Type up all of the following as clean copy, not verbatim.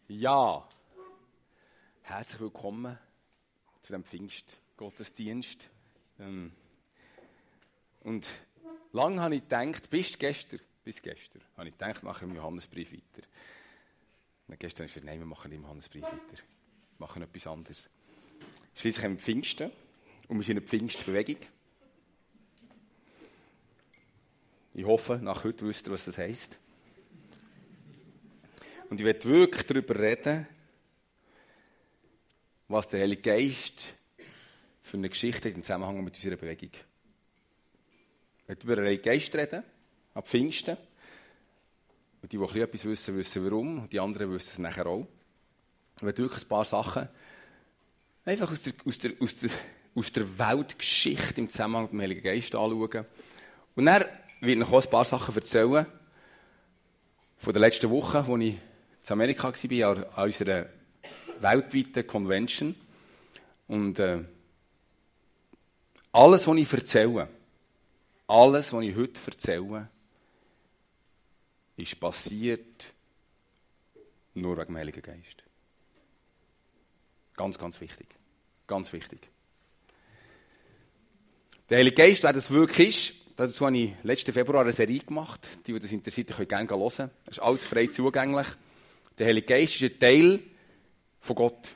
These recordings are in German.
Ja, herzlich willkommen zu diesem Pfingstgottesdienst. Und lange habe ich gedacht, bis gestern, habe ich gedacht, machen wir im Johannesbrief weiter. Und gestern ist nein, wir machen nicht im Johannesbrief weiter. Wir machen etwas anderes. Schließlich haben wir Pfingsten und wir sind in der Pfingstbewegung. Ich hoffe, nach heute wisst ihr, was das heisst. Und ich werde wirklich darüber reden, was der Heilige Geist für eine Geschichte hat im Zusammenhang mit unserer Bewegung. Ich werde über den Heiligen Geist reden, ab Pfingsten. Und die etwas wissen, wissen warum. Und die anderen wissen es nachher auch. Ich werde wirklich ein paar Sachen einfach aus der Weltgeschichte im Zusammenhang mit dem Heiligen Geist anschauen. Und dann werde ich noch ein paar Sachen erzählen von der letzten Woche, wo ich in Amerika war, an unserer weltweiten Convention. Und alles, was ich erzähle, alles, was ich heute erzähle, ist passiert nur wegen dem Heiligen Geist. Ganz, ganz wichtig. Ganz wichtig. Der Heilige Geist, wer das wirklich ist, dazu habe ich letzten Februar eine Serie gemacht. Die das interessiert, können gerne hören. Das ist alles frei zugänglich. Der Heilige Geist ist ein Teil von Gott.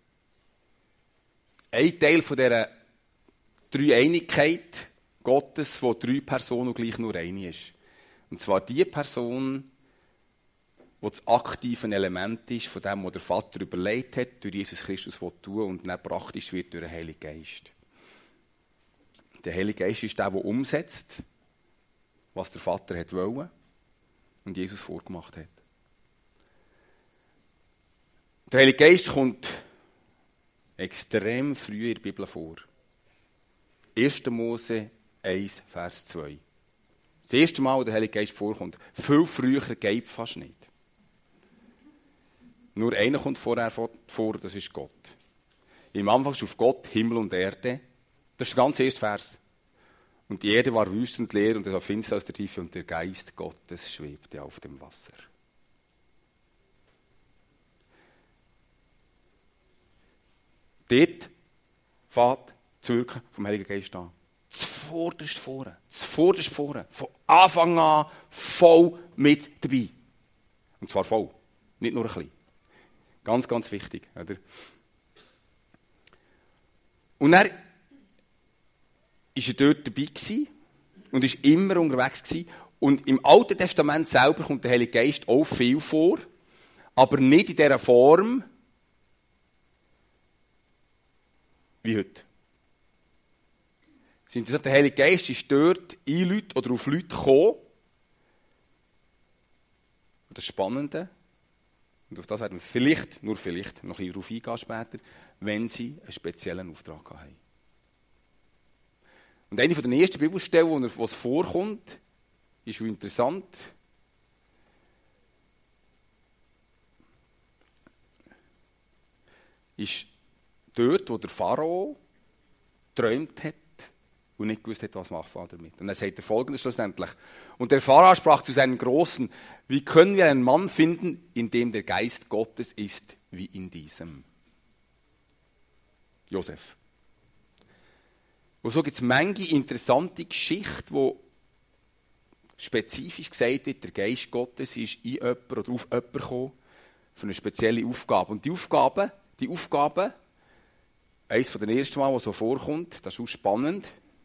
Ein Teil von dieser Dreieinigkeit Gottes, wo 3 Personen gleich nur eine ist. Und zwar die Person, die das aktive Element ist von dem, was der Vater überlegt hat, durch Jesus Christus tun und dann praktisch wird durch den Heiligen Geist. Der Heilige Geist ist der umsetzt, was der Vater wollte und Jesus vorgemacht hat. Der Heilige Geist kommt extrem früh in der Bibel vor. 1. Mose 1, Vers 2. Das erste Mal, wo der Heilige Geist vorkommt. Viel früher geht fast nicht. Nur einer kommt vorher vor, das ist Gott. Im Anfang schuf Gott Himmel und Erde. Das ist der ganz erste Vers. Und die Erde war wüst und leer und es war finster aus der Tiefe und der Geist Gottes schwebte auf dem Wasser. Dort fängt das Wirken vom Heiligen Geist an. Zuvorderst vorne. Von Anfang an voll mit dabei. Und zwar voll. Nicht nur ein bisschen. Ganz, ganz wichtig. Oder? Und er war dort dabei und war immer unterwegs gewesen. Und im Alten Testament selber kommt der Heilige Geist auch viel vor, aber nicht in dieser Form wie heute. Es ist interessant, der Heilige Geist ist dort in Leute oder auf Leute gekommen. Und das Spannende, und auf das werden wir vielleicht, nur vielleicht, noch ein bisschen darauf eingehen später, wenn sie einen speziellen Auftrag haben. Und eine von den ersten Bibelstellen, wo es vorkommt, ist schon interessant. Ist dort, wo der Pharao geträumt hat und nicht gewusst hat, was macht er damit. Und er sagt der Folgendes schlussendlich. Und der Pharao sprach zu seinen Großen: Wie können wir einen Mann finden, in dem der Geist Gottes ist, wie in diesem? Josef. Und so gibt es manche interessante Geschichte, wo spezifisch gesagt wird, der Geist Gottes ist in jemanden oder auf jemanden gekommen für eine spezielle Aufgabe. Und die Aufgabe, eines von den ersten Mal, was so vorkommt, das ist auch spannend,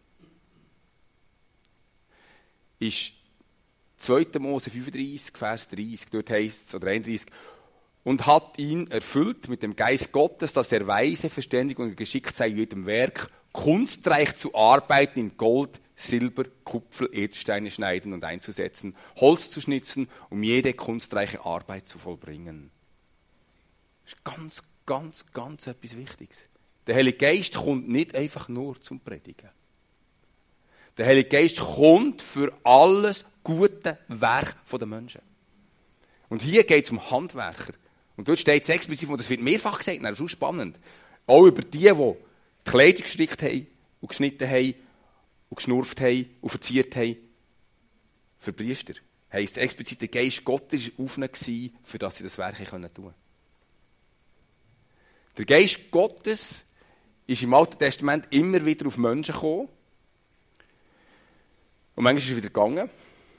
ist 2. Mose 35, Vers 30, dort heisst es, oder 31, und hat ihn erfüllt mit dem Geist Gottes, dass er weise, verständig und geschickt sei in jedem Werk, kunstreich zu arbeiten in Gold, Silber, Kupfer, Edelsteine schneiden und einzusetzen, Holz zu schnitzen, um jede kunstreiche Arbeit zu vollbringen. Das ist ganz, ganz, ganz etwas Wichtiges. Der Heilige Geist kommt nicht einfach nur zum Predigen. Der Heilige Geist kommt für alles gute Werk der Menschen. Und hier geht es um Handwerker. Und dort steht es explizit, und das wird mehrfach gesagt, das ist auch spannend. Auch über die Kleidung gestrickt haben und geschnitten haben und geschnurft haben und verziert haben. Für Priester heisst explizit, der Geist Gottes war auf ihnen, für das sie das Werk tun konnten. Der Geist Gottes ist im Alten Testament immer wieder auf Menschen gekommen. Und manchmal ist er wieder gegangen.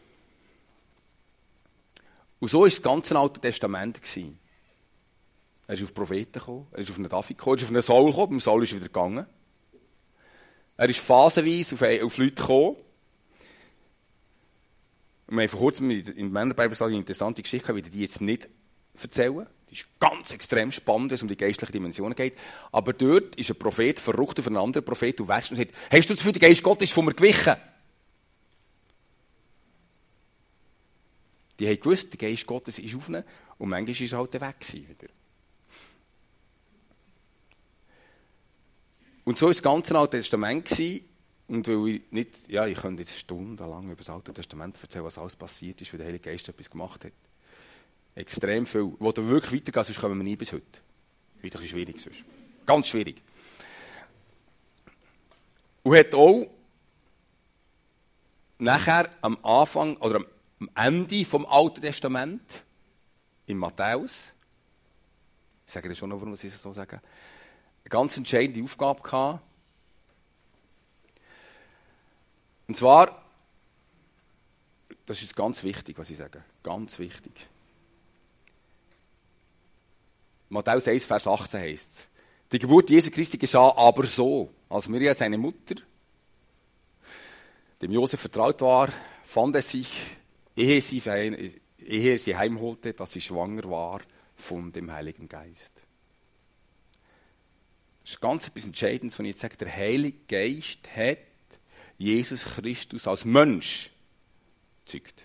Und so war das ganze Alte Testament. Er ist auf Propheten gekommen, er ist auf einen David gekommen, er ist auf einen Saul gekommen, beim Saul ist er wieder gegangen. Er ist phasenweise auf Leute gekommen. Und wir haben vor kurzem in der Männerbibel eine interessante Geschichte gehabt, ich will die jetzt nicht erzählen. Die ist ganz extrem spannend, wenn es um die geistlichen Dimensionen geht. Aber dort ist ein Prophet verrückt auf einen anderen Prophet und wäscht und sagt, hast du das Gefühl, der Geist Gottes ist von mir gewichen? Die haben gewusst, der Geist Gottes ist auf ihnen und manchmal ist er halt weg gewesen wieder. Und so war das ganze Alte Testament gewesen. Und weil ich nicht, ja, ich könnte jetzt stundenlang über das Alte Testament erzählen, was alles passiert ist, weil der Heilige Geist etwas gemacht hat. Extrem viel. Wo du wirklich weitergehen, sonst kommen wir nie bis heute. Wieder ein bisschen schwierig sonst. Ganz schwierig. Und hat auch nachher am Anfang oder am Ende vom Alten Testament in Matthäus, ich sage dir schon noch, warum ich es so sage, eine ganz entscheidende Aufgabe gehabt. Und zwar, das ist ganz wichtig, was ich sage, ganz wichtig. Matthäus 1, Vers 18 heißt es, die Geburt Jesu Christi geschah aber so, als Maria, seine Mutter, dem Josef vertraut war, fand es sich, ehe er sie heimholte, dass sie schwanger war von dem Heiligen Geist. Das ist ganz etwas Entscheidendes, wenn ich jetzt sage, der Heilige Geist hat Jesus Christus als Mensch gezeugt.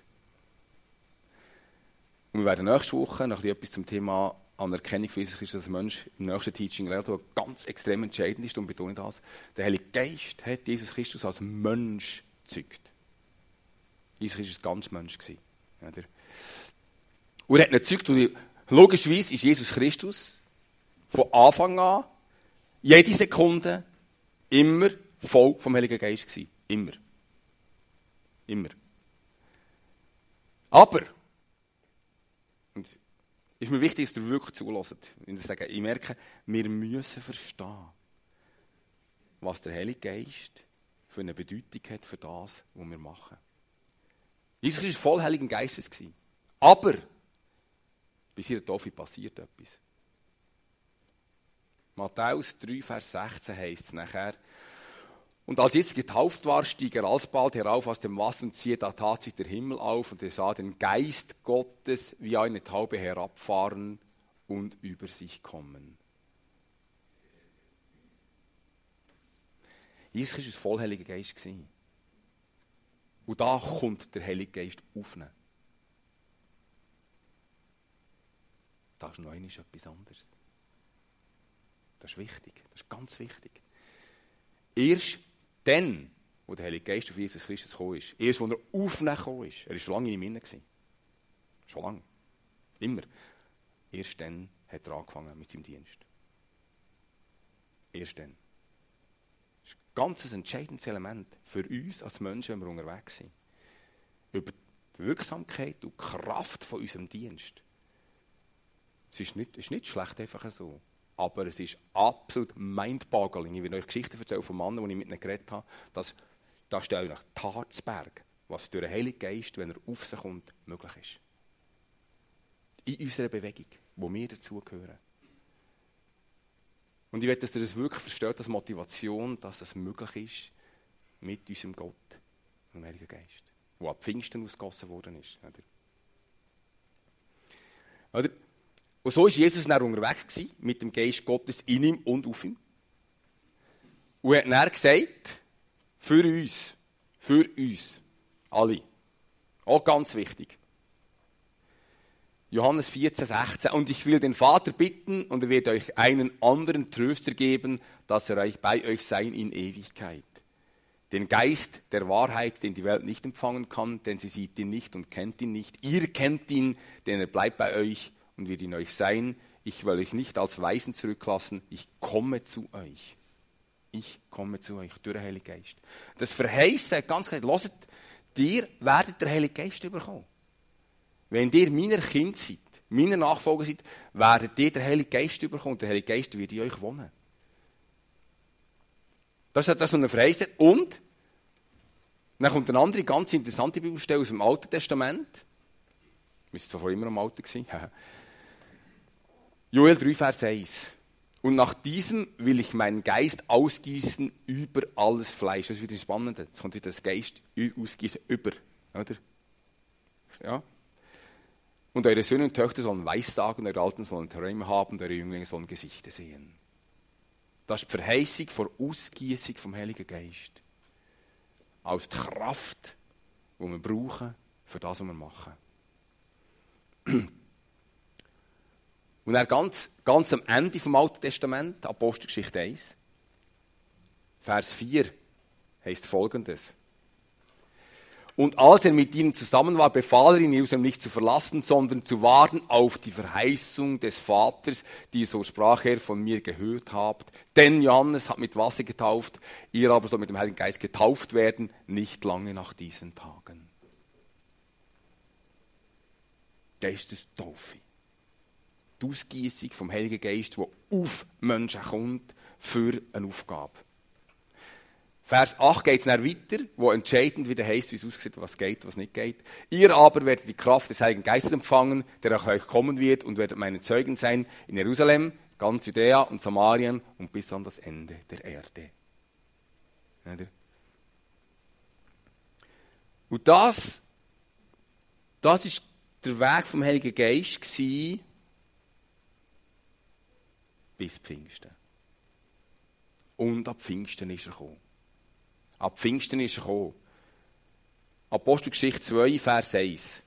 Und wir werden nächste Woche noch etwas zum Thema Anerkennung von Jesus Christus als Mensch im nächsten Teaching reden, was ganz extrem entscheidend ist, und betone das. Der Heilige Geist hat Jesus Christus als Mensch gezeugt. Jesus Christus war ganz Mensch. Und er hat ihn gezeugt, und logischerweise ist Jesus Christus von Anfang an, jede Sekunde, immer voll vom Heiligen Geist gewesen. Immer. Immer. Aber, und ist mir wichtig, dass ihr wirklich zuhört, wenn ich sage, ich merke, wir müssen verstehen, was der Heilige Geist für eine Bedeutung hat für das, was wir machen. Jesus war voll Heiligen Geistes. Aber, bis ihrer Taufe passiert etwas. Matthäus 3, Vers 16 heisst es nachher, und als Jesus getauft war, stieg er alsbald herauf aus dem Wasser, und siehe, da tat sich der Himmel auf, und er sah den Geist Gottes wie eine Taube herabfahren und über sich kommen. Jesus war ein voll Heiliger Geist. Und da kommt der Heilige Geist auf ihn. Das ist noch einmal etwas anderes. Das ist wichtig, das ist ganz wichtig. Erst dann, wo der Heilige Geist auf Jesus Christus gekommen ist, erst wo er auf ihn gekommen ist, er war schon lange in ihm inne. Schon lange. Immer. Erst dann hat er angefangen mit seinem Dienst. Erst dann. Das ist ein ganz entscheidendes Element für uns als Menschen, wenn wir unterwegs sind. Über die Wirksamkeit und die Kraft von unserem Dienst. Es ist nicht schlecht, einfach so. Aber es ist absolut mind-boggling. Ich will euch Geschichten erzählen von Männern, die ich mit ihnen geredet habe. Da steht euch Tarzberg, was durch den Heiligen Geist, wenn er auf sich kommt, möglich ist. In unserer Bewegung, wo wir dazugehören. Und ich will, dass ihr das wirklich versteht, als Motivation, dass es möglich ist, mit unserem Gott, dem Heiligen Geist, der ab Pfingsten ausgegossen worden ist. Oder? Und so war Jesus dann unterwegs mit dem Geist Gottes in ihm und auf ihm. Und hat dann gesagt, für uns, alle, auch ganz wichtig, Johannes 14, 16, und ich will den Vater bitten, und er wird euch einen anderen Tröster geben, dass er euch bei euch sein in Ewigkeit. Den Geist der Wahrheit, den die Welt nicht empfangen kann, denn sie sieht ihn nicht und kennt ihn nicht. Ihr kennt ihn, denn er bleibt bei euch und wird in euch sein. Ich will euch nicht als Weisen zurücklassen, ich komme zu euch. Ich komme zu euch durch den Heiligen Geist. Das verheißt ganz klar, hört, ihr werdet den Heiligen Geist bekommen. Wenn ihr meine Kinder seid, meine Nachfolger seid, werdet ihr den Heiligen Geist bekommen. Der Heilige Geist wird in euch wohnen. Das ist so eine Verheißung. Und dann kommt eine andere ganz interessante Bibelstelle aus dem Alten Testament. Wir waren zwar immer am Alten gewesen. Joel 3, Vers 1. Und nach diesem will ich meinen Geist ausgießen über alles Fleisch. Das ist wieder spannend. Jetzt kommt wieder das Geist ausgießen über. Oder? Ja. Und eure Söhne und Töchter sollen Weissagen, eure Alten sollen Träume haben, und eure Jünglinge sollen Gesichter sehen. Das ist die Verheißung vor Ausgießung vom Heiligen Geist. Als die Kraft, die wir brauchen, für das, was wir machen. Und dann ganz am Ende vom Alten Testament, Apostelgeschichte 1, Vers 4, heißt Folgendes. Und als er mit ihnen zusammen war, befahl er ihnen, Jerusalem nicht zu verlassen, sondern zu warten auf die Verheißung des Vaters, die, so sprach er, von mir gehört habt. Denn Johannes hat mit Wasser getauft, ihr aber sollt mit dem Heiligen Geist getauft werden, nicht lange nach diesen Tagen. Geistestaufe. Die Ausgießung vom Heiligen Geist, der auf Menschen kommt, für eine Aufgabe. Vers 8 geht es dann weiter, wo entscheidend wieder heisst, wie es aussieht, was geht, was nicht geht. Ihr aber werdet die Kraft des Heiligen Geistes empfangen, der auf euch kommen wird, und werdet meine Zeugen sein in Jerusalem, ganz Judäa und Samarien und bis an das Ende der Erde. Und das ist der Weg vom Heiligen Geist gewesen, bis Pfingsten. Und ab Pfingsten ist er gekommen. Ab Pfingsten ist er gekommen. Apostelgeschichte 2, Vers 1.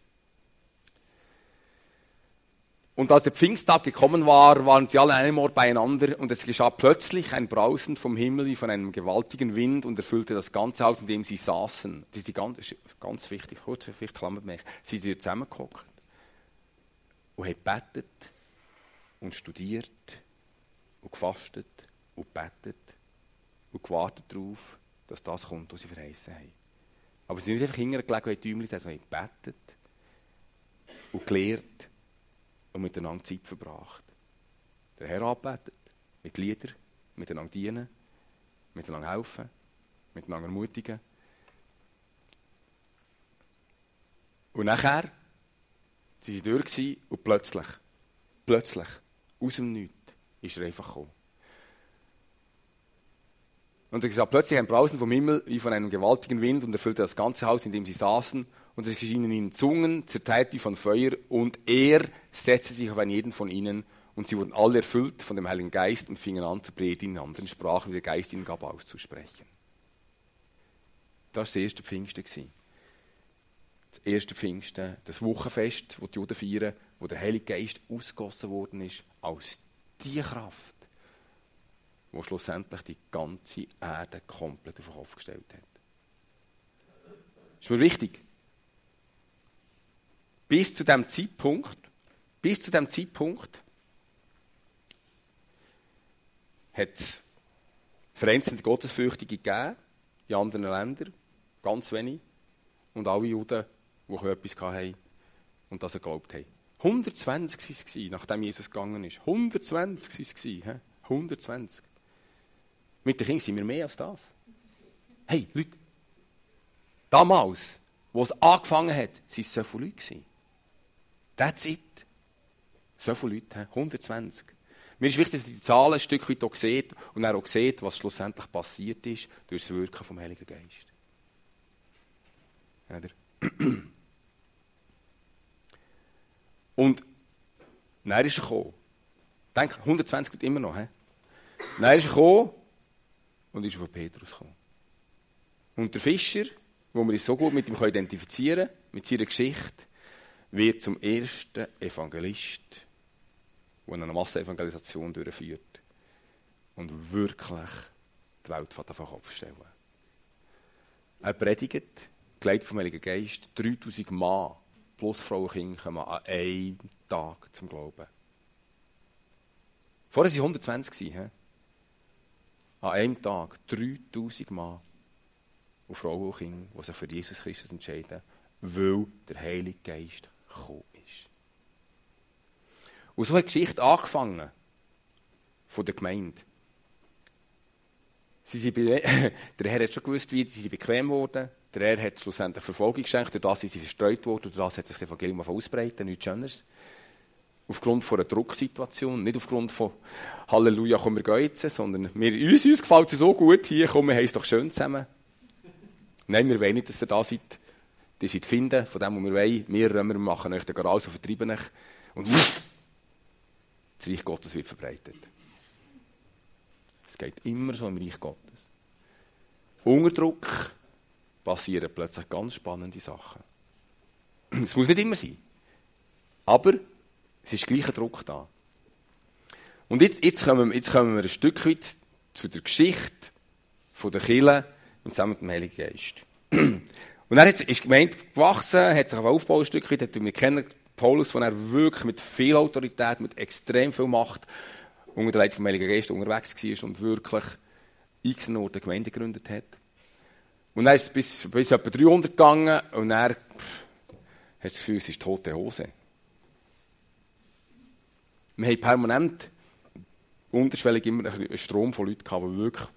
Und als der Pfingsttag gekommen war, waren sie alle an einem Ort beieinander, und es geschah plötzlich ein Brausen vom Himmel wie von einem gewaltigen Wind und erfüllte das ganze Haus, in dem sie saßen. Das ist ganz wichtig, kurz, vielleicht klammert mich. Sie sind zusammengehockt und haben gebetet und studiert und gefastet und gebetet und gewartet darauf, dass das kommt, was sie verheißen haben. Aber sie sind nicht einfach hingelegt und haben Däumchen, sondern haben gebetet und gelehrt und miteinander Zeit verbracht. Der Herr angebetet, mit Liedern, miteinander dienen, miteinander helfen, miteinander ermutigen. Und nachher waren sie durch und plötzlich, aus dem Nichts, ist er einfach gekommen. Und er gesagt, plötzlich ein Brausen vom Himmel wie von einem gewaltigen Wind und erfüllte das ganze Haus, in dem sie saßen. Und es erschienen ihnen Zungen, zerteilt wie von Feuer. Und er setzte sich auf einen jeden von ihnen. Und sie wurden alle erfüllt von dem Heiligen Geist und fingen an zu predigen in anderen Sprachen, wie der Geist ihnen gab, auszusprechen. Das war das erste Pfingsten. Das erste Pfingsten, das Wochenfest, das die Juden feiern, wo der Heilige Geist ausgegossen worden ist, als die Kraft, wo schlussendlich die ganze Erde komplett auf den Kopf gestellt hat. Das ist mir wichtig. Bis zu diesem Zeitpunkt hat es vereinzelte Gottesfürchtige gegeben, in anderen Ländern, ganz wenig, und alle Juden, die etwas hatten und das geglaubt haben. 120 waren es, nachdem Jesus gegangen ist. 120 waren es. 120. Mit den Kindern sind wir mehr als das. Hey, Leute, damals, wo es angefangen hat, waren es so viele Leute. That's it. So viele Leute, 120. Mir ist wichtig, dass ihr die Zahlen ein Stück weit auch seht und dann auch seht, was schlussendlich passiert ist durch das Wirken vom Heiligen Geist. Und dann ist er gekommen. Denk, 120 Leute immer noch. Dann ist er gekommen und ist von Petrus gekommen. Und der Fischer, wo wir uns so gut mit ihm identifizieren können, mit seiner Geschichte, wird zum ersten Evangelist, der eine Massenevangelisation durchführt und wirklich die Welt auf den Kopf stellen. Er predigt, geleitet vom Heiligen Geist, 3000 Mann plus Frauen und Kinder kommen an einem Tag zum Glauben. Vorher waren es 120. An einem Tag 3000 Mann und Frauen und Kinder, die sich für Jesus Christus entscheiden, weil der Heilige Geist gekommen ist. Und so hat die Geschichte angefangen von der Gemeinde. Der Herr hat schon gewusst, wie sie bequem wurden. Der Herr hat schlussendlich Verfolgung geschenkt, durch das sind sie verstreut worden, durch das hat sich das Evangelium ausbreiten, nichts Schöneres. Aufgrund von einer Drucksituation, nicht aufgrund von Halleluja, komm, wir gehen jetzt, sondern uns gefällt es so gut hier, komm, wir haben es doch schön zusammen. Nein, wir wollen nicht, dass ihr da seid. Ihr seid finden von dem, was wir wollen. Wir Römer machen euch den Garage und vertreiben euch. Und das Reich Gottes wird verbreitet. Es geht immer so im Reich Gottes. Unter Druck passieren plötzlich ganz spannende Sachen. Es muss nicht immer sein. Aber es ist gleich ein Druck da. Und jetzt kommen wir ein Stück weit zu der Geschichte von der Kirche und zusammen mit dem Heiligen Geist. Und dann ist die Gemeinde gewachsen, hat sich aufgebaut ein Stück weit. Wir kennen Paulus, von er wirklich mit viel Autorität, mit extrem viel Macht unter der Leitung vom Heiligen Geist unterwegs war und wirklich x Orte Gemeinde gegründet hat. Und dann ist es bis etwa 300 gegangen und dann hat das Gefühl, es ist tote Hose. Wir haben permanent unterschwellig immer einen Strom von Leuten gehabt, die wirklich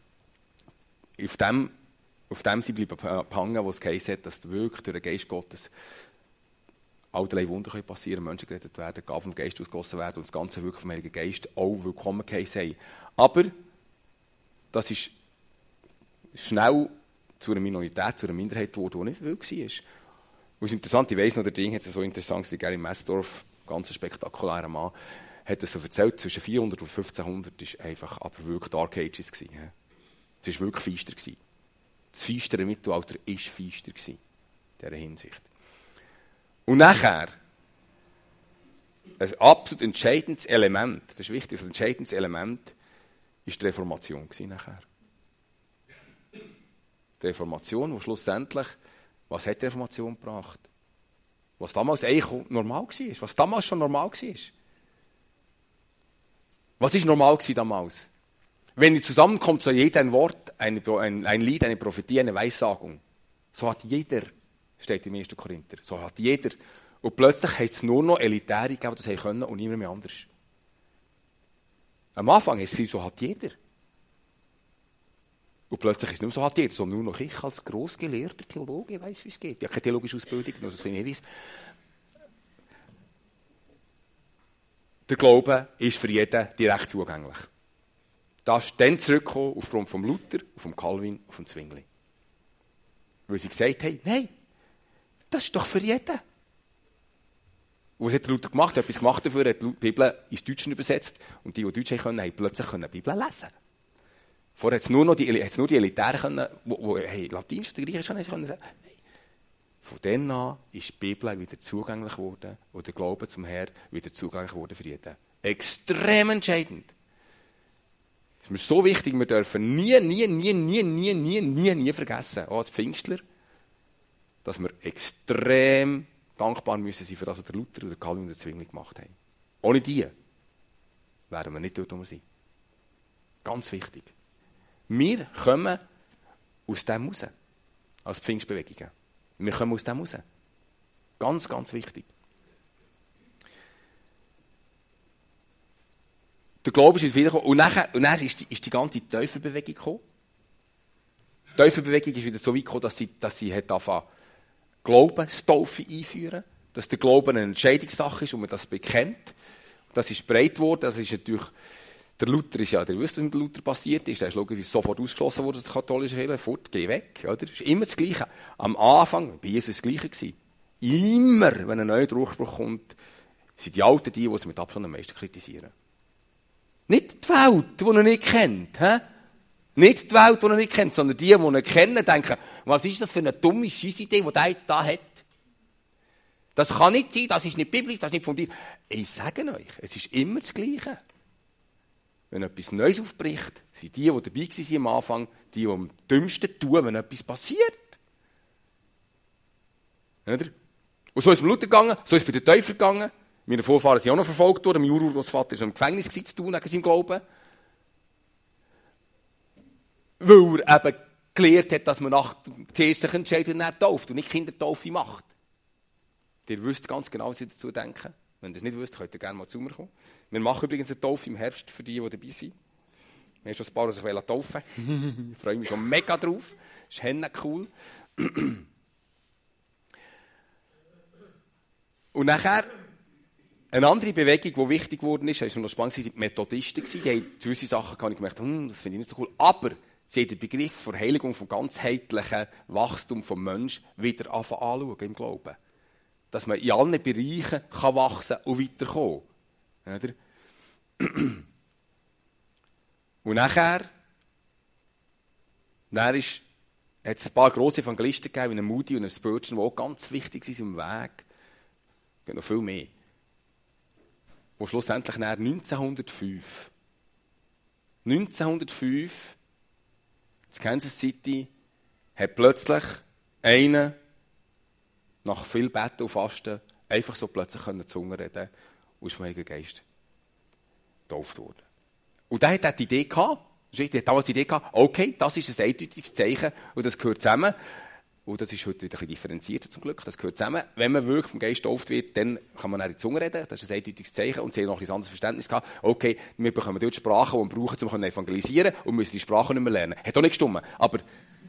auf dem sie bleiben hängen, wo es geheißen hat, dass wirklich durch den Geist Gottes allerlei Wunder passieren können, Menschen gerettet werden, Gaben vom Geist ausgegossen werden und das Ganze wirklich vom Heiligen Geist auch willkommen geheißen haben. Aber das ist schnell zu einer Minorität, zu einer Minderheit geworden, die nicht wild war. Und es ist interessant, ich weiss noch, der Ding hat es so interessant, wie Gary Messdorf, ganz ein spektakulärer Mann, hat es so erzählt, zwischen 400 und 1500 war einfach aber wirklich Dark Ages. Es war wirklich feister. Das feistere Mittelalter war feister in dieser Hinsicht. Und nachher, ein absolut entscheidendes Element, das ist wichtig, ein entscheidendes Element, war die Reformation nachher. Die Reformation, die schlussendlich, was hat die Reformation gebracht? Was damals eigentlich normal war, was damals schon normal war. Was war normal damals? Wenn ihr zusammenkommt, so jeder ein Wort, ein Lied, eine Prophetie, eine Weissagung. So hat jeder, steht im 1. Korinther, so hat jeder. Und plötzlich hat es nur noch Elitäre gegeben, die das können und niemand mehr anders. Am Anfang ist es so hat jeder. Und plötzlich ist es nicht mehr so hat jeder, sondern nur noch ich als grossgelehrter Theologe weiss, wie es geht. Ich habe keine theologische Ausbildung, nur das finde ich weiss. Der Glaube ist für jeden direkt zugänglich. Das ist dann zurückgekommen aufgrund vom Luther, vom Calvin und vom Zwingli. Weil sie gesagt haben, nein, das ist doch für jeden. Und was hat der Luther gemacht? Er hat etwas gemacht dafür, er hat die Bibel ins Deutsche übersetzt und die Deutsch können, haben plötzlich die Bibel lesen. Vorher hat es nur die Elitären können, die Latinisch oder Griechisch können sagen. Nein. Von dann an ist die Bibel wieder zugänglich geworden und der Glaube zum Herrn wieder zugänglich geworden für jeden. Extrem entscheidend. Das ist mir so wichtig, wir dürfen nie vergessen, auch als Pfingstler, dass wir extrem dankbar müssen sein für das, was der Luther oder der Calvin und der Zwingli gemacht haben. Ohne die werden wir nicht dort sein. Ganz wichtig. Wir kommen aus dem raus, als Pfingstbewegungen. Wir kommen aus dem raus. Ganz, ganz wichtig. Der Glaube ist wieder gekommen. Und dann ist die ganze Täuferbewegung gekommen. Die Täuferbewegung ist wieder so weit gekommen, dass sie hat angefangen, Glaubenstaufe einführen. Dass der Glaube eine Entscheidungssache ist und man das bekennt. Das ist breit geworden. Das ist natürlich, der Luther ist ja, der wisst, was mit Luther passiert ist. Der ist logisch sofort ausgeschlossen worden aus der katholischen Kirche. Fort, geh weg. Oder? Das ist immer das Gleiche. Am Anfang, bei Jesus das Gleiche gewesen. Immer, wenn ein neuer Durchbruch kommt, sind die Alten die es mit Abstand am meisten kritisieren. Nicht die Welt, die er nicht kennt. He? Nicht die Welt, die er nicht kennt, sondern die ihn kennen, denken, was ist das für eine dumme Scheissidee, die der jetzt da hat? Das kann nicht sein, das ist nicht biblisch, das ist nicht von dir. Ich sage euch, es ist immer das Gleiche. Wenn etwas Neues aufbricht, sind die dabei waren am Anfang, die am dümmsten tun, wenn etwas passiert. Oder? Und so ist es mit Luther gegangen, so ist es bei den Täufern gegangen. Meine Vorfahren sind auch noch verfolgt worden. Mein Urgroßvater war im Gefängnis zu tun wegen seinem Glauben. Weil er eben gelehrt hat, dass man zuerst entscheidet und dann tauft und nicht Kindertaufe macht. Ihr wisst ganz genau, was ich dazu denke. Wenn ihr das nicht wisst, könnt ihr gerne mal zu mir kommen. Wir machen übrigens eine Taufe im Herbst für die dabei sind. Wir haben schon ein paar, die sich taufen wollen. Ich freue mich schon mega drauf. Das ist cool. Und nachher, eine andere Bewegung, die wichtig geworden ist, war noch spannend, die Methodisten. Die haben gewisse Sachen gemerkt, das finde ich nicht so cool. Aber sie haben den Begriff der Heiligung, vom ganzheitlichen Wachstum des Menschen wieder anschauen im Glauben. Dass man in allen Bereichen kann wachsen und weiterkommen kann. Und nachher hat es ein paar grosse Evangelisten gegeben, wie einen Moody und einen Spurgeon, die auch ganz wichtig sind im Weg. Es gibt noch viel mehr. Wo schlussendlich 1905 in Kansas City hat plötzlich einer nach viel Beten und Fasten einfach so plötzlich Zunge reden und ist vom Heiligen Geist getauft worden. Und der hat die Idee gehabt, der hat damals die Idee gehabt, okay, das ist ein eindeutiges Zeichen und das gehört zusammen. Und das ist heute wieder ein bisschen differenzierter zum Glück, das gehört zusammen. Wenn man wirklich vom Geist getauft wird, dann kann man auch in die Zunge reden, das ist ein eindeutiges Zeichen. Und sie haben noch ein anderes Verständnis gehabt, okay, wir bekommen dort Sprachen, die wir brauchen, um evangelisieren und müssen die Sprache nicht mehr lernen. Hat auch nicht gestimmt, aber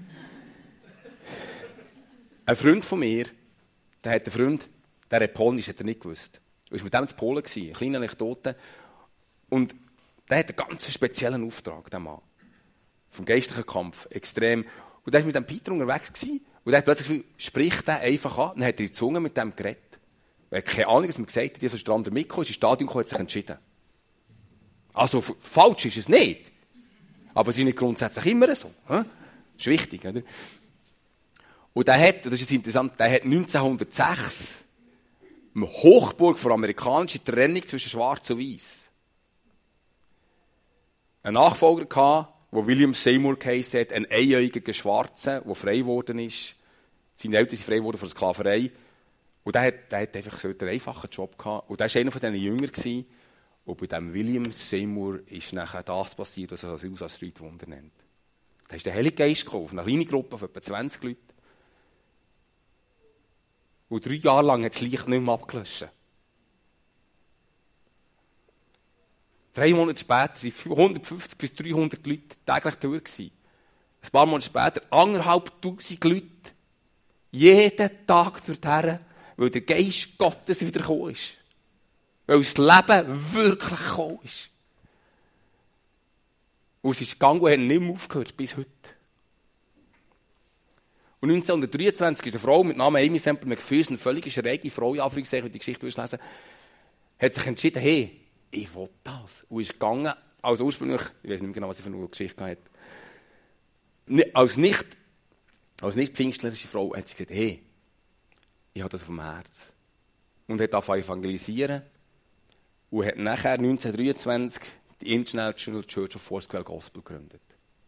ein Freund von mir, der hat Polnisch, hat er nicht gewusst. Er war mit dem in Polen, eine kleine Anekdote. Und der hat einen ganz speziellen Auftrag, der Mann. Vom geistlichen Kampf, extrem. Und der war mit dem Peter unterwegs gewesen, und der hat plötzlich gesagt, sprich den einfach an. Dann hat er die Zunge mit dem geredet. Er hat keine Ahnung, was man gesagt hat, die ist Strand mitgekommen, ist ins Stadion gekommen, hat sich entschieden. Also, falsch ist es nicht. Aber es ist nicht grundsätzlich immer so. Das ist wichtig, oder? Und das ist interessant, der hat 1906 im Hochburg der amerikanischen Trennung zwischen Schwarz und Weiß einen Nachfolger gehabt, der William Seymour geheißen hat, ein einjähriger Schwarzer, der frei geworden ist. Seine Eltern sind frei geworden von der Sklaverei. Und der hat einfach so einen einfachen Job gehabt. Und der war einer von diesen Jüngern gewesen. Und bei diesem William Seymour ist nachher das passiert, was er als Streetwunder nennt. Da ist der Heilige Geist gekommen, auf eine kleine Gruppe von etwa 20 Leuten. Und 3 Jahre lang hat das Licht nicht mehr abgelöscht. 3 Monate später waren 150 bis 300 Leute täglich durch. Ein paar Monate später 1'500 Leute. Jeden Tag dorthin, weil der Geist Gottes wieder gekommen ist. Weil das Leben wirklich gekommen ist. Und es ist gegangen und hat nicht mehr aufgehört, bis heute. Und 1923 ist eine Frau mit Namen Amy Semple McPherson, eine völlig schräge Frau, in Anführungszeichen, wenn die Geschichte lesen, hat sich entschieden, hey, ich will das. Und ist gegangen, also ursprünglich, ich weiß nicht mehr genau, was sie für eine Geschichte hatte, als nicht pfingstlerische Frau hat sie gesagt, hey, ich habe das auf dem Herz. Und hat angefangen zu evangelisieren und hat nachher 1923 die International Church of Foursquare Gospel gegründet.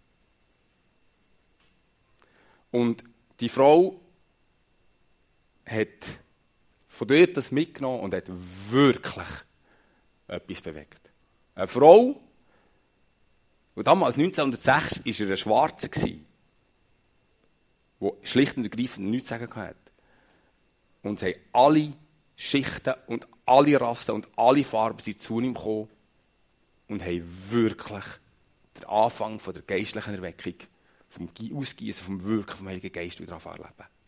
Und die Frau hat von dort das mitgenommen und hat wirklich etwas bewegt. Eine Frau, und damals 1906 war er ein Schwarzer, der schlicht und ergreifend nichts zu sagen hatte. Und sie haben alle Schichten und alle Rassen und alle Farben sind zu ihm gekommen und haben wirklich den Anfang von der geistlichen Erweckung, vom Ausgießen, vom Wirken vom Heiligen Geist wieder erleben.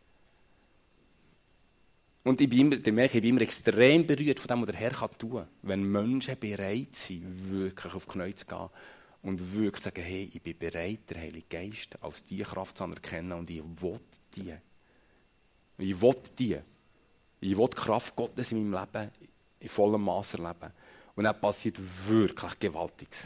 Und ich bin immer extrem berührt von dem, was der Herr tun kann, wenn Menschen bereit sind, wirklich auf die Knie zu gehen und wirklich sagen, hey, ich bin bereit, den Heiligen Geist als die Kraft zu anerkennen und ich will die. Ich will die. Ich will die Kraft Gottes in meinem Leben in vollem Maß erleben. Und dann passiert wirklich Gewaltiges.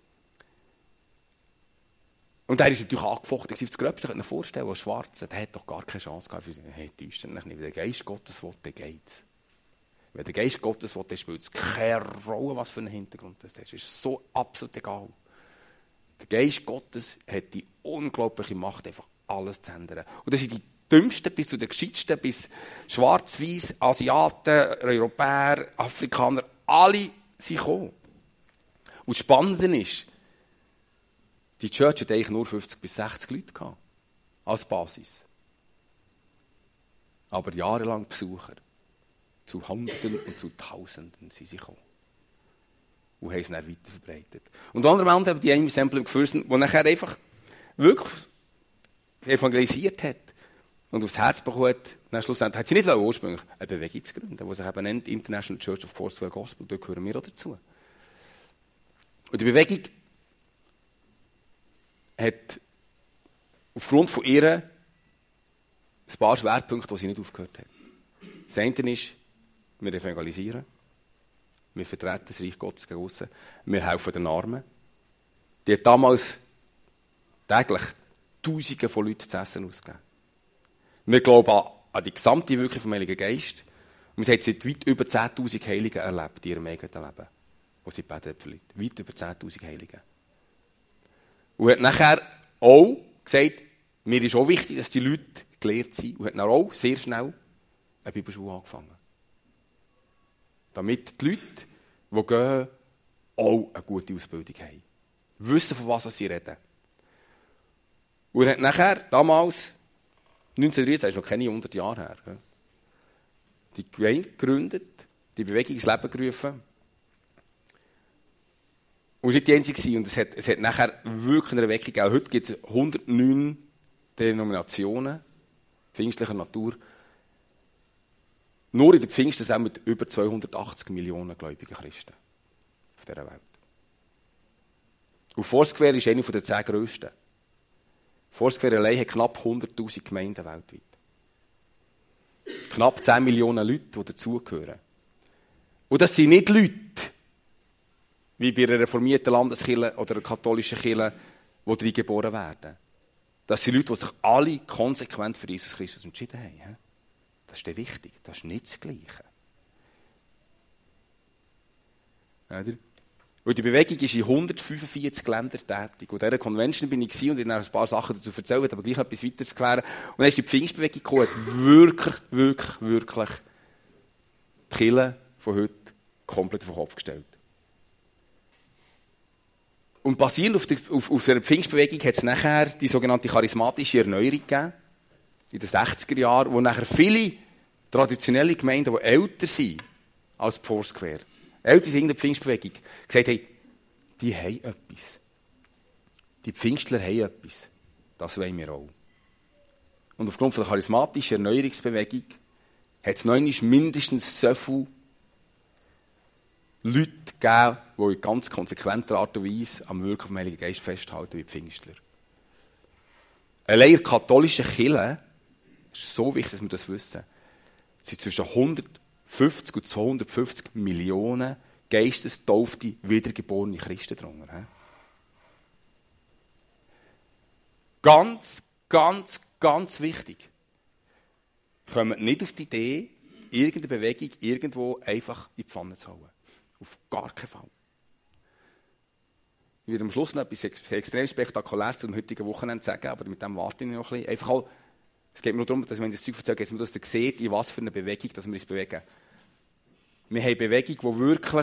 Und er ist natürlich angefochten. Das Gröbste, könnt ihr euch vorstellen, der Schwarze, der hat doch gar keine Chance gehabt. Hey, täuscht dich nicht. Wenn der Geist Gottes will, dann geht's. Wenn der Geist Gottes will, dann spielt es keine Rolle, was für einen Hintergrund das ist. Es ist so absolut egal. Der Geist Gottes hat die unglaubliche Macht, einfach alles zu ändern. Und das sind die Dümmsten bis zu den Gescheitsten, bis Schwarz-Weiß, Asiaten, Europäer, Afrikaner, alle sind gekommen. Und das Spannende ist, die Church hatte eigentlich nur 50 bis 60 Leute gehabt, als Basis. Aber jahrelang Besucher. zu Hunderten und zu Tausenden sind sie gekommen. Und haben es dann weiter verbreitet. Und andere haben die Amy Semple McPherson, die nachher einfach wirklich evangelisiert hat und aufs Herz bekommen hat. Dann schlussendlich hat sie nicht ursprünglich eine Bewegung zu gründen, die sich eben nennt International Church of Foursquare Gospel. Da gehören wir auch dazu. Und die Bewegung hat aufgrund von ihr ein paar Schwerpunkte, die sie nicht aufgehört hat. Das eine ist, wir evangelisieren, wir vertreten das Reich Gottes gegen aussen, wir helfen den Armen. Die hat damals täglich Tausende von Leuten zu essen ausgegeben. Wir glauben an die gesamte Wirkung vom Heiligen Geist. Und sie hat seit weit über 10'000 Heiligen erlebt in ihrem eigenen Leben, wo sie gebetet hat für Leute. Weit über 10'000 Heiligen. Und hat nachher auch gesagt, mir ist auch wichtig, dass die Leute gelehrt sind. Und hat dann auch sehr schnell eine Bibelschule angefangen. Damit die Leute, die gehen, auch eine gute Ausbildung haben. Wissen, von was sie reden. Und hat nachher, damals, 1913, das ist noch keine 100 Jahre her, die Gemeinde gegründet, die Bewegung ins Leben gerufen. Und es war nicht die einzige. Und es hat nachher wirklich eine Erweckung gegeben. Heute gibt es 109 Denominationen pfingstlicher Natur. Nur in der Pfingsten sind wir über 280 Millionen gläubige Christen auf dieser Welt. Und Foursquare ist eine der 10 grössten. Foursquare allein hat knapp 100'000 Gemeinden weltweit. Knapp 10 Millionen Leute, die dazugehören. Und das sind nicht Leute, wie bei einer reformierten Landeskirche oder einer katholischen Kirche, die drin geboren werden. Das sind Leute, die sich alle konsequent für Jesus Christus entschieden haben. Das ist wichtig, das ist nicht das Gleiche. Und die Bewegung ist in 145 Ländern tätig. Und in dieser Convention bin ich und ich habe ein paar Sachen dazu erzählt, aber gleich etwas weiter zu klären. Und dann ist die Pfingstbewegung gekommen, hat wirklich die Kirche von heute komplett auf den Kopf gestellt. Und basierend auf der Pfingstbewegung hat es nachher die sogenannte charismatische Erneuerung gegeben, in den 60er Jahren, wo nachher viele traditionelle Gemeinden, die älter sind als die Foursquare, älter sind in der Pfingstbewegung, gesagt haben, die haben etwas. Die Pfingstler haben etwas. Das wollen wir auch. Und aufgrund von der charismatischen Erneuerungsbewegung hat es noch mindestens so viele Leute gegeben, die in ganz konsequenter Art und Weise am Wirken vom Heiligen Geist festhalten wie die Pfingstler. Allein in der katholischen Kirche, es ist so wichtig, dass wir das wissen, sind zwischen 150 und 250 Millionen geistestaufte, wiedergeborene Christen drunter. Ganz wichtig. Kommt nicht auf die Idee, irgendeine Bewegung irgendwo einfach in die Pfanne zu hauen. Auf gar keinen Fall. Ich werde am Schluss noch etwas extrem Spektakuläres zum heutigen Wochenende sagen, aber mit dem warte ich noch ein bisschen. Einfach auch, es geht mir nur darum, dass wenn ich das Zeug erzähle, geht es mir, dass ihr seht, in was für eine Bewegung dass wir uns bewegen. Wir haben eine Bewegung, die wirklich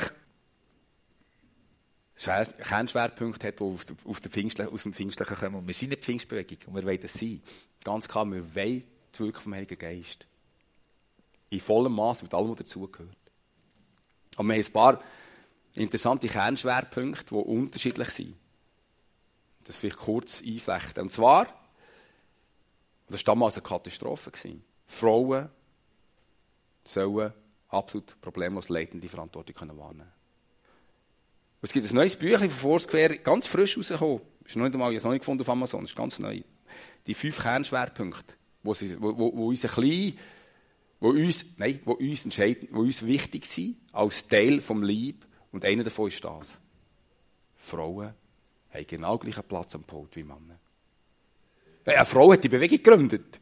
Kernschwerpunkte hat, die aus dem Pfingstlichen kommen. Und wir sind eine Pfingstbewegung und wir wollen das sein. Ganz klar, wir wollen die Wirkung vom Heiligen Geist. In vollem Maß mit allem, was dazugehört. Und wir haben ein paar interessante Kernschwerpunkte, die unterschiedlich sind. Das vielleicht kurz einflechten. Und zwar, das war damals eine Katastrophe. Frauen sollen absolut problemlos leitende Verantwortung wahrnehmen können. Es gibt ein neues Büchlein von Foursquare, ganz frisch rausgekommen. Ich habe es noch nicht gefunden auf Amazon, das ist ganz neu. Die 5 Kernschwerpunkte, wo uns ein bisschen, wo uns wichtig sind, als Teil des Leib. Und einer davon ist das. Frauen haben genau gleichen Platz am Pult wie Männer. Eine Frau hat die Bewegung gegründet.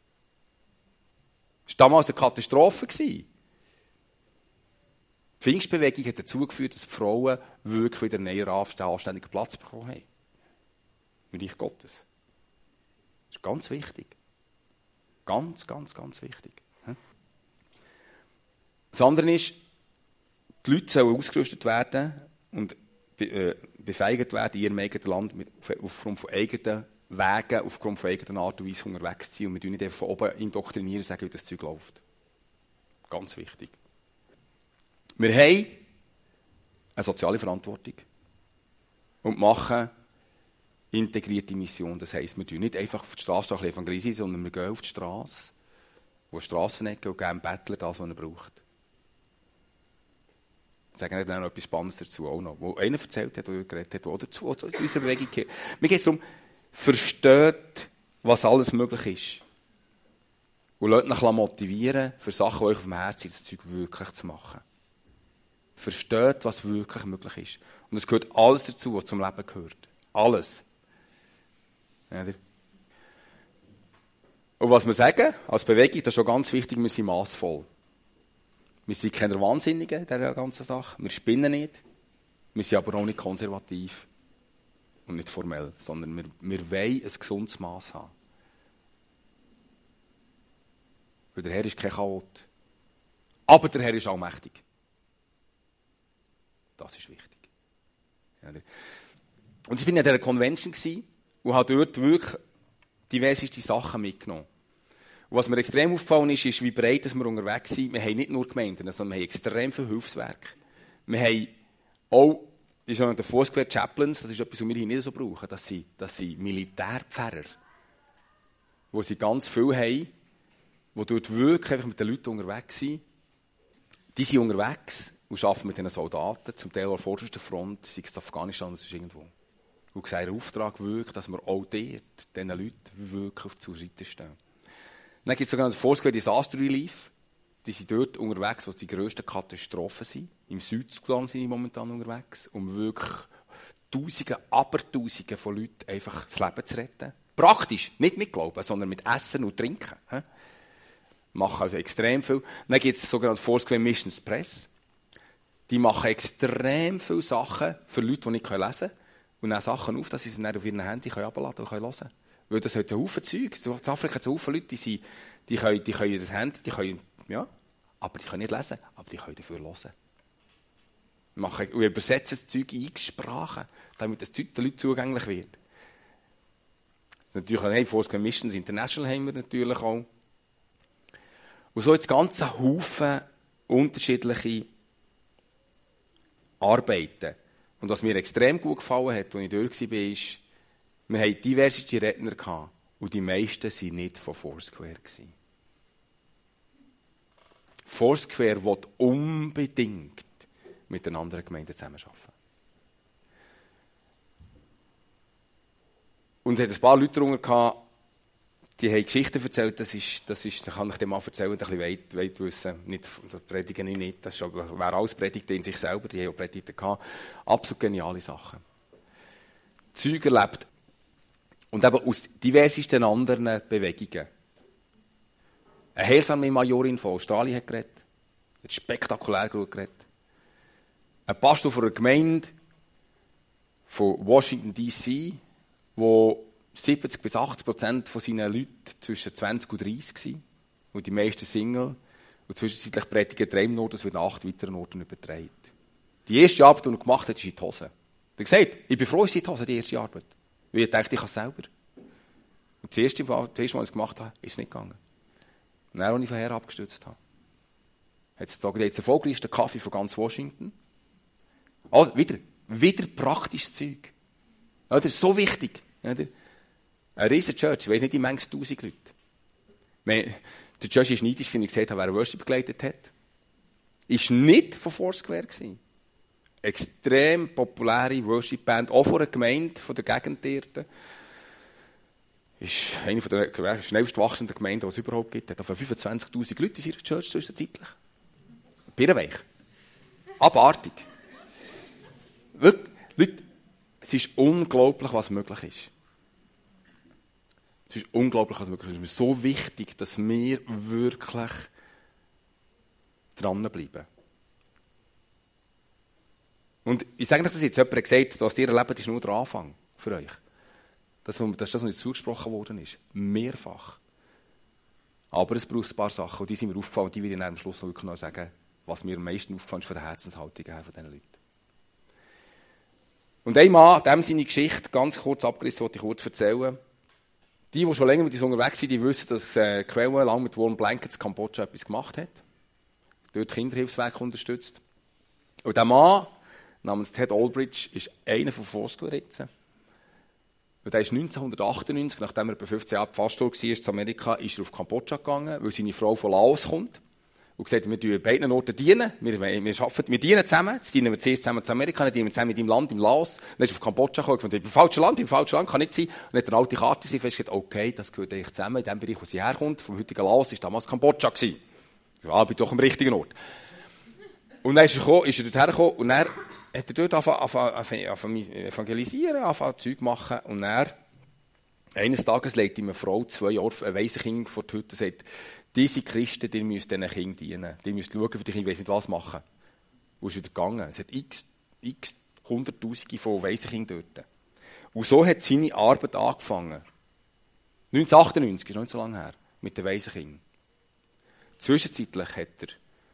Das war damals eine Katastrophe. Die Pfingstbewegung hat dazu geführt, dass die Frauen wirklich wieder näher anständigen Platz bekommen haben. Im Reich Gottes. Das ist ganz wichtig. Ganz wichtig. Das andere ist, die Leute sollen ausgerüstet werden und befähigt werden, in ihrem eigenen Land aufgrund von eigenen Wegen, aufgrund von eigener Art und Weise unterwegs zu sein. Und wir dürfen nicht von oben indoktrinieren und sagen, wie das Zeug läuft. Ganz wichtig. Wir haben eine soziale Verantwortung und machen integrierte Mission. Das heisst, wir tun nicht einfach auf die Straße evangelisieren, sondern wir gehen auf die Straße, wo Strassenecke und geben Bettler das, was er braucht. Ich sage nicht noch etwas Spannendes dazu auch noch, wo einer erzählt hat, der geredet hat, der dazu unserer Bewegung gehört. Mir geht es darum, versteht, was alles möglich ist. Und lasst euch motivieren, für Sachen, die euch auf dem Herzen sind, das Zeug wirklich zu machen. Versteht, was wirklich möglich ist. Und es gehört alles dazu, was zum Leben gehört. Alles. Ja, und was wir sagen, als Bewegung, das ist schon ganz wichtig, wir sind massvoll. Wir sind keine Wahnsinnigen in dieser ganzen Sache. Wir spinnen nicht. Wir sind aber auch nicht konservativ und nicht formell, sondern wir wollen ein gesundes Mass haben. Weil der Herr ist kein Chaot. Aber der Herr ist allmächtig. Das ist wichtig. Ja, und ich war in dieser Convention und habe dort wirklich diverseste Sachen mitgenommen. Und was mir extrem aufgefallen ist, ist, wie breit wir unterwegs sind. Wir haben nicht nur Gemeinden, sondern wir haben extrem viel Hilfswerk. Wir haben auch die sogenannten Foursquare Chaplains, das ist etwas, was wir hier nicht so brauchen. Das sind Militärpfarrer, wo sie ganz viel haben, die dort wirklich einfach mit den Leuten unterwegs sind. Die sind unterwegs und arbeiten mit den Soldaten, zum Teil an der vordersten Front, sei es Afghanistan oder sonst irgendwo. Und sehen den Auftrag wirklich, dass wir auch dort diesen Leuten wirklich zur Seite stehen. Dann gibt es sogenannte Foursquare Disaster Relief. Die sind dort unterwegs, wo die grössten Katastrophen sind. Im Südsudan sind die momentan unterwegs, um wirklich Tausende, Abertausende von Leuten einfach das Leben zu retten. Praktisch, nicht mit Glauben, sondern mit Essen und Trinken. Machen also extrem viel. Dann gibt es sogenannte Foursquare Missions Press. Die machen extrem viele Sachen für Leute, die nicht lesen können. Und nehmen Sachen auf, dass sie sie dann auf ihren Handy herunterladen und hören können. Weil das hat einen Haufen Zeug. In Afrika hat es einen Haufen Leute, die können das Handy, aber die können nicht lesen, aber die können dafür hören. Und übersetzen das Zeug in Sprachen, damit das Zeug den Leuten zugänglich wird. Natürlich haben Foursquare Missions International haben wir natürlich auch. Und so jetzt ganze Haufen unterschiedliche Arbeiten. Und was mir extrem gut gefallen hat, als ich dort war, ist, wir hatten diverse Redner gehabt, und die meisten waren nicht von Foursquare. Foursquare will unbedingt mit den anderen Gemeinden zusammenarbeiten. Und es hat ein paar Leute darunter gehabt, die haben Geschichten erzählt, das kann ich dir mal erzählen, ein bisschen weit wissen. Nicht, das predige ich nicht, das wäre alles Predigten in sich selber, die haben auch Predigten gehabt. Absolut geniale Sachen. Zeug erlebt. Und eben aus diversesten anderen Bewegungen. Eine Heilsarmee-Majorin von Australien hat geredet. Hat spektakulär gut geredet. Ein Pastor von einer Gemeinde von Washington D.C., wo 70-80% von seinen Leuten zwischen 20 und 30 waren. Und die meisten Single. Und zwischenzeitlich predigen 3 im Norden, es wird 8 weiteren Orten übertragen. Die erste Arbeit, die er gemacht hat, ist in die Hose. Er hat gesagt, ich bin froh, es ist in die Hose, die erste Arbeit. Weil ich dachte, ich kann es selber. Und das erste Mal, als ich es gemacht habe, ist es nicht gegangen. Und dann, als ich vorher abgestützt habe, hat es gesagt, jetzt erfolgreichsten Kaffee von ganz Washington. Also, wieder praktisches Zeug. Das ist so wichtig. Eine riesen Church, ich weiss nicht, die Menge 1000 Leute. Der Church war neidisch, wenn ich gesehen habe, wer Worship begleitet hat. Ist nicht von Foursquare gewesen. Extrem populäre Worship-Band, auch von einer Gemeinde, von der Gegend dort. Ist eine der schnellst wachsenden Gemeinden, die es überhaupt gibt. Hat etwa 25'000 Leute in ihrer Church zwischenzeitlich. Birrenweich. Abartig. Wirklich, Leute, es ist unglaublich, was möglich ist. Es ist unglaublich, was möglich ist. Es ist so wichtig, dass wir wirklich dranbleiben. Und ich sage euch das jetzt, jemand hat gesagt, was ihr erlebt, ist nur der Anfang für euch. Das ist das, was uns zugesprochen worden ist. Mehrfach. Aber es braucht ein paar Sachen, und die sind mir aufgefallen, und die will ich am Schluss noch wirklich noch sagen, was mir am meisten aufgefallen ist von der Herzenshaltung her von diesen Leuten. Und ein Mann, dem seine Geschichte, ganz kurz abgerissen, wollte ich kurz erzählen. Die schon länger mit uns unterwegs sind, die wissen, dass Quelle lang mit Warm Blankets Kambodscha etwas gemacht hat. Dort Kinderhilfswerk unterstützt. Und der Mann namens Ted Olbridge ist einer von Fosco-Ritzen. Und er ist 1998, nachdem er bei 15 Jahren Pastor war in Amerika, ist er auf Kambodscha gegangen, weil seine Frau von Laos kommt. Und gesagt, wir dienen beiden Orten dienen. Wir dienen zusammen. Jetzt dienen wir zuerst zusammen zu Amerika, dann dienen wir zusammen mit deinem Land, im Laos. Dann ist er auf Kambodscha gekommen und gesagt, beim falschen Land, kann nicht sein. Und dann hat er eine alte Karte festgestellt, okay, das gehört eigentlich zusammen. In dem Bereich, wo sie herkommt, vom heutigen Laos, war damals Kambodscha gewesen. Ja, bin doch am richtigen Ort. Und dann ist er dort hergekommen und dann hat er dort angefangen evangelisieren, angefangen Zeug machen. Und dann, eines Tages legt ihm eine Frau 2 Jahre ein Waisenkind vor die Hütte und sagt, diese Christen, die müssen diesen Kindern dienen. Die müssen schauen für die Kinder, ich weiss nicht was machen. Und ist wieder gegangen. Es hat x Hunderttausende von Waisenkindern dort. Und so hat seine Arbeit angefangen. 1998, ist noch nicht so lange her, mit den Waisenkindern. Zwischenzeitlich hat er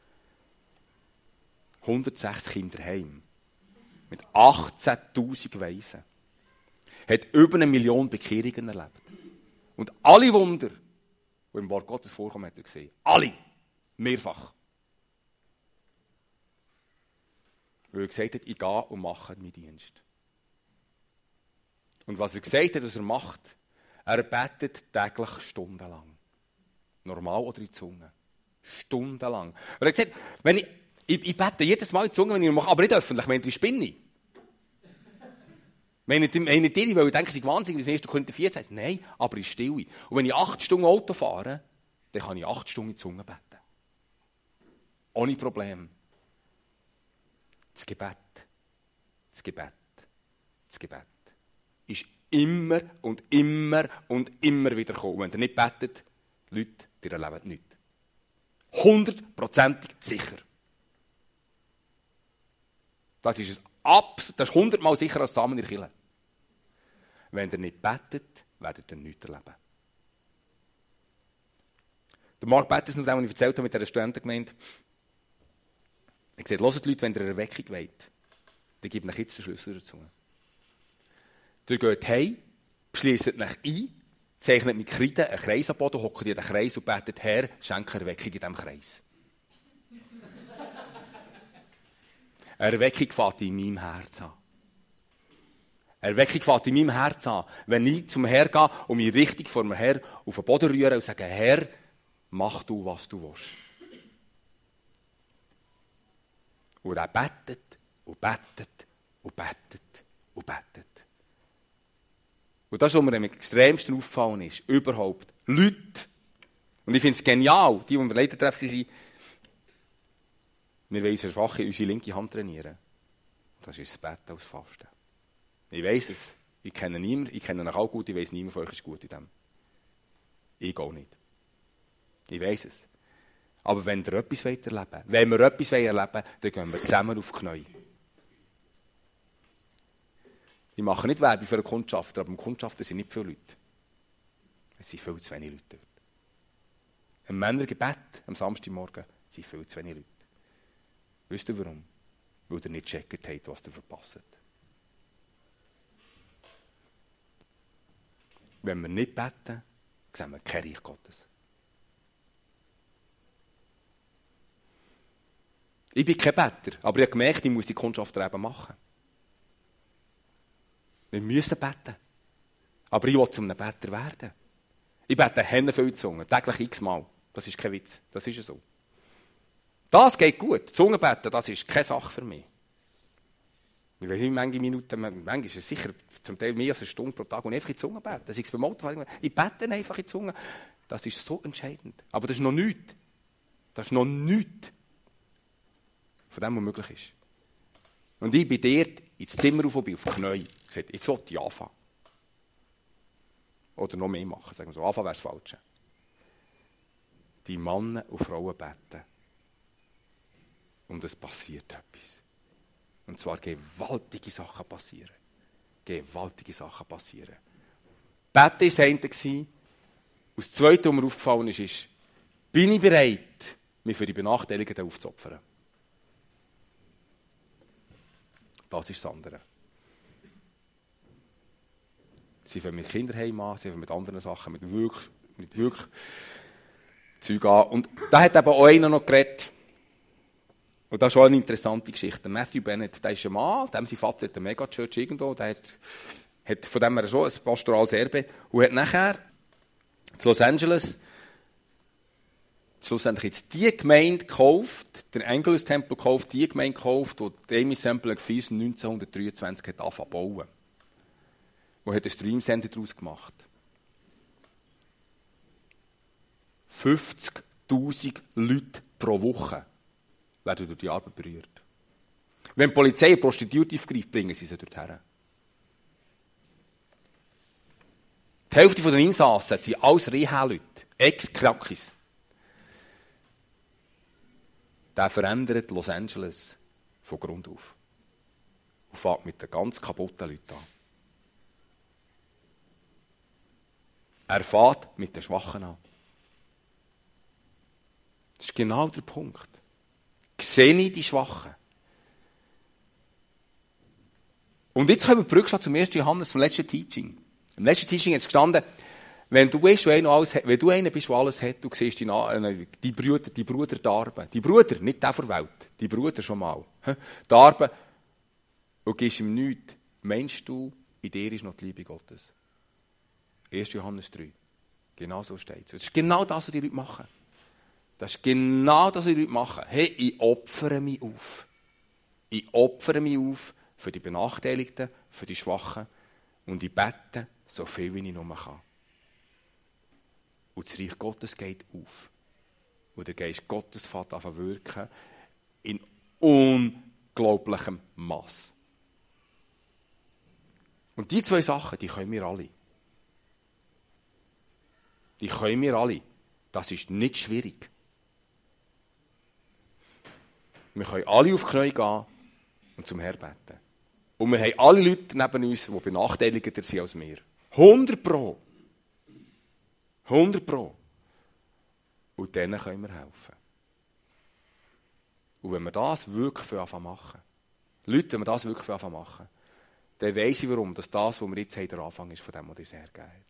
106 Kinder heim. Mit 18'000 Waisen. Hat über 1 Million Bekehrungen erlebt. Und alle Wunder, die im Wort Gottes vorkommen, hat er gesehen. Alle. Mehrfach. Weil er gesagt hat, ich gehe und mache meinen Dienst. Und was er gesagt hat, was er macht, er betet täglich stundenlang. Normal oder in Zunge. Stundenlang. Und er hat gesagt, wenn ich bete jedes Mal in Zunge, wenn ich mache, aber nicht öffentlich, ich meine, wie spinne ich? Wenn ich dir denke, ich wahnsinnig, wie 1. Korinther 4 sagt, nein, aber in Stille. Und wenn ich 8 Stunden Auto fahre, dann kann ich 8 Stunden in Zunge beten. Ohne Problem. Das Gebet ist immer und immer und immer wieder gekommen. Und wenn ihr nicht betet, Leute, ihr erlebt nichts. 100% sicher. Das ist 100-mal sicherer als Samen in der Kirche. Wenn ihr nicht betet, werdet ihr nichts erleben. Der Mark Patterson, den ich erzählt habe mit dieser Studentengemeinde, er hat gesagt, hört Leute, wenn ihr eine Erweckung wollt, dann gebt euch jetzt den Schlüssel dazu. Ihr geht heim, beschliesst euch ein, zeichnet mit Kreide einen Kreis am Boden, hockt in den Kreis und betet, Herr, schenke eine Erweckung in diesem Kreis. Eine Erweckung fängt in meinem Herz an. Eine Erweckung fängt in meinem Herz an. Wenn ich zum Herr gehe und mich richtig vor mir her auf den Boden rühre und sage, Herr, mach du, was du willst. Und er betet und betet und betet und betet. Und das, was mir am extremsten aufgefallen ist, überhaupt, Leute, und ich finde es genial, die wir Leitertreffen sind, wir wollen unsere Schwache, unsere linke Hand trainieren. Das ist das Beten als Fasten. Ich weiss es. Ich kenne niemanden, ich kenne euch auch gut, ich weiss, niemand von euch ist gut in dem. Ich auch nicht. Ich weiss es. Aber wenn ihr etwas erleben wollt, wenn wir etwas erleben wollen, dann gehen wir zusammen auf die Knie. Ich mache nicht Werbung für einen Kundschafter, aber im Kundschafter sind nicht viele Leute. Es sind viel zu wenig Leute dort. Ein Männergebet am Samstagmorgen sind viel zu wenig Leute. Wisst ihr warum? Weil ihr nicht gecheckt habt, was ihr verpasst. Wenn wir nicht beten, sehen wir kein Reich Gottes. Ich bin kein Better, aber ich habe gemerkt, ich muss die Kundschafter eben machen. Wir müssen beten. Aber ich will zu einem Better werden. Ich bete Hände viel Zungen, täglich x-mal. Das ist kein Witz, das ist so. Das geht gut. Zungenbeten, das ist keine Sache für mich. Ich weiß nicht, wie viele Minuten, manchmal ist es sicher zum Teil mehr als 1 Stunde pro Tag und einfach in die Zunge beten. Das ist beim Autofahren. Ich bete einfach in die Zunge. Das ist so entscheidend. Aber das ist noch nichts. Das ist noch nichts von dem, was möglich ist. Und ich bin dort ins Zimmer rauf und bin auf die Knie. Ich habe gesagt, jetzt sollte ich anfangen. Oder noch mehr machen, sagen wir so. Anfangen wäre das Falsche. Die Männer und Frauen beten. Und es passiert etwas. Und zwar gewaltige Sachen passieren. Gewaltige Sachen passieren. Beten war das eine. Und das Zweite, was mir aufgefallen ist, bin ich bereit, mich für die Benachteiligten aufzuopfern? Das ist das andere. Sie fangen mit Kinderheim an, sie fangen mit anderen Sachen, mit wirklich Zeug an. Und da hat eben auch einer noch geredet. Und das ist auch eine interessante Geschichte. Matthew Bennett, der ist ein Mann, dem sein Vater hat eine Megachurch irgendwo, der hat von dem her schon ein pastorales Erbe und hat nachher in Los Angeles schlussendlich jetzt die Gemeinde gekauft, den Angelus-Tempel gekauft, die Gemeinde gekauft, die Aimee Semple McPherson 1923 hat angefangen zu bauen. Und hat einen Streamsender daraus gemacht. 50'000 Leute pro Woche werden durch die Arbeit berührt. Wenn die Polizei eine Prostituierte aufgreift, bringen sie sie dorthin. Die Hälfte der Insassen sind alles Reha-Leute, Ex-Krakis. Der verändert Los Angeles von Grund auf. Und fängt mit den ganz kaputten Leuten an. Er fängt mit den Schwachen an. Das ist genau der Punkt. Sehe ich die Schwachen. Und jetzt können wir zurückschlagen zum 1. Johannes, vom letzten Teaching. Im letzten Teaching ist es gestanden, wenn du bist, wenn du einer bist, der alles hat, du siehst die Brüder darben. Die Brüder, nicht der von der Welt, die Brüder schon mal. Darben und gibst ihm nichts. Meinst du, in dir ist noch die Liebe Gottes? 1. Johannes 3. Genau so steht es. Das ist genau das, was die Leute machen. Das ist genau das, was die Leute machen. Hey, ich opfere mich auf. Ich opfere mich auf für die Benachteiligten, für die Schwachen. Und ich bete so viel, wie ich nur kann. Und das Reich Gottes geht auf. Und der Geist Gottes fängt an zu wirken in unglaublichem Mass. Und die zwei Sachen, die können wir alle. Die können wir alle. Das ist nicht schwierig. Wir können alle auf die Knie gehen und zum Herrn beten. Und wir haben alle Leute neben uns, die benachteiligter sind als wir. 100%. 100%. Und denen können wir helfen. Und wenn wir das wirklich machen, Leute, wenn wir das wirklich machen, dann weiss ich warum, dass das, was wir jetzt haben, der Anfang ist von dem, was ihr sehr gegeben hat.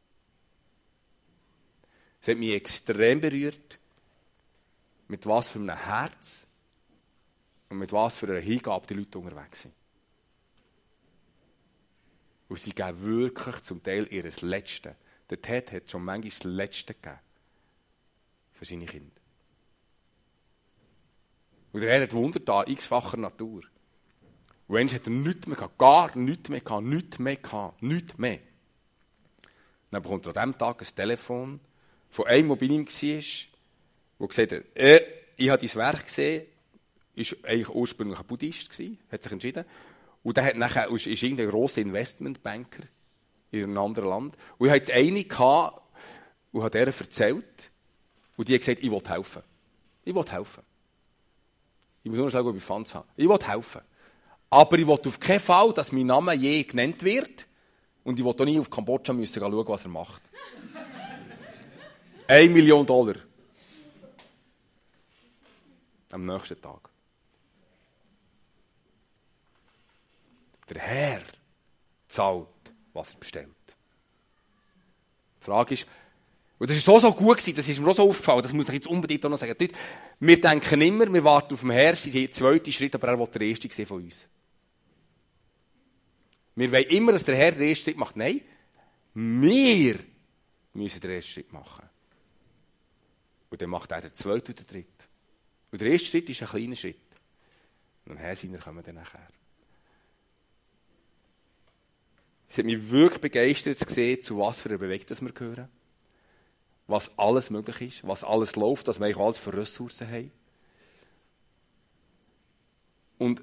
Es hat mich extrem berührt, mit was für einem Herz und mit was für einer Hingabe die Leute unterwegs sind. Und sie geben wirklich zum Teil ihr Letztes. Der Ted hat schon manchmal das Letzte gegeben für seine Kinder. Und der Herr hat Wunder da, x-facher Natur. Und einst hat er nichts mehr gehabt, gar nichts mehr gehabt, nichts mehr. Dann bekommt er an diesem Tag ein Telefon von einem, der bei ihm war, der gesagt hat, ich habe dein Werk gesehen, war eigentlich ursprünglich ein Buddhist, hat sich entschieden. Und der hat nachher, ist irgendein grosser Investmentbanker in einem anderen Land. Und ich hatte jetzt eine gehabt, und habe der erzählt. Und die hat gesagt, ich will helfen. Ich will helfen. Ich muss nur schauen, ob ich Fans habe. Ich will helfen. Aber ich will auf keinen Fall, dass mein Name je genannt wird. Und ich will auch nie auf Kambodscha müssen schauen, was er macht. $1 Million. Am nächsten Tag. Der Herr zahlt, was er bestellt. Die Frage ist, und das war so gut gewesen, das ist mir auch so aufgefallen, das muss ich jetzt unbedingt auch noch sagen. Wir denken immer, wir warten auf den Herrn, sie sind der zweite Schritt, aber er will der erste sein von uns. Wir wollen immer, dass der Herr den ersten Schritt macht. Nein, wir müssen den ersten Schritt machen. Und dann macht er den zweiten und den dritten. Und der erste Schritt ist ein kleiner Schritt. Und am Herrn seiner kommen wir dann nachher. Es hat mich wirklich begeistert zu sehen, zu was für einer Bewegung wir gehören. Was alles möglich ist, was alles läuft, was wir eigentlich alles für Ressourcen haben. Und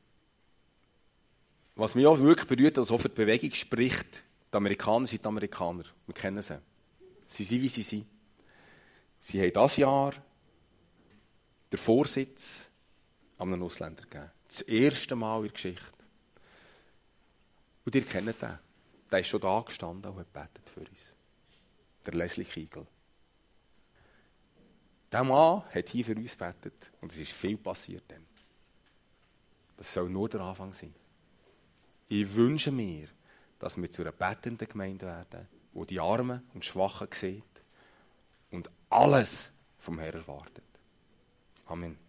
was mich auch wirklich berührt, dass auch für die Bewegung spricht, die Amerikaner sind die Amerikaner. Wir kennen sie. Sie sind, wie sie sind. Sie haben dieses Jahr den Vorsitz an einen Ausländer gegeben. Das erste Mal in der Geschichte. Und ihr kennt den. Der ist schon da gestanden und hat gebetet für uns. Der Leslie Kiegel. Der Mann hat hier für uns gebetet und es ist viel passiert dann. Das soll nur der Anfang sein. Ich wünsche mir, dass wir zu einer betenden Gemeinde werden, wo die Armen und Schwachen sieht und alles vom Herrn erwartet. Amen.